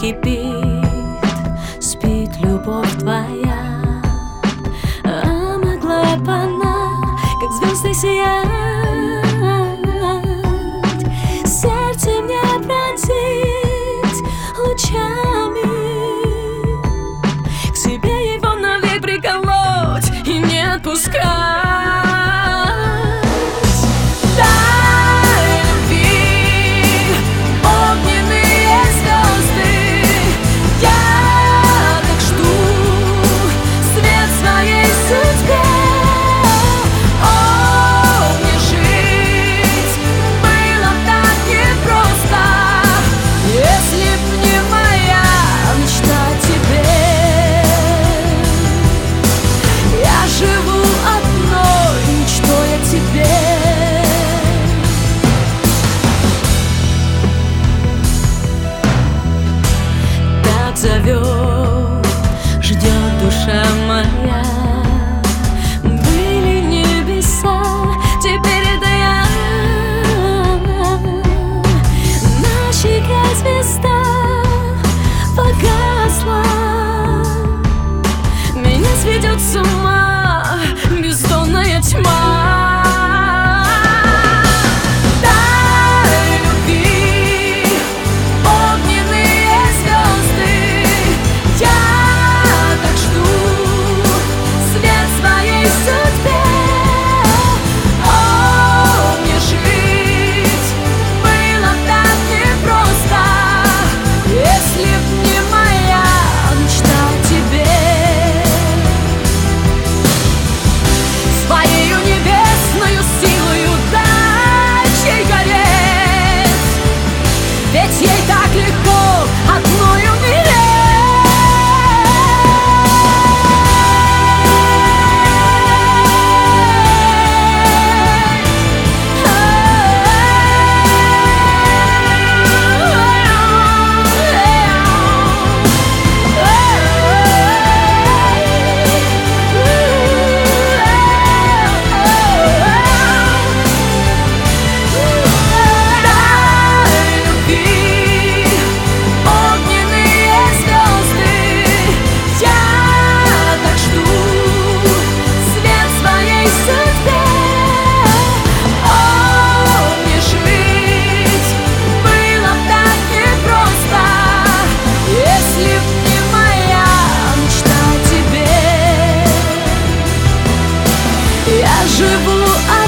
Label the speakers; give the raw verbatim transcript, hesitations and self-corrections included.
Speaker 1: кипит, спит любовь твоя. А могла б она, как звезды, сиять, сердце мне пронзить лучами, к себе его навек приколоть и не отпускать. Зовет, ждет душа моя. Были небеса, теперь это я. На щеке звезда погасла, меня сведет с ума бездонная тьма. Ведь ей так легко одной умереть. Я живу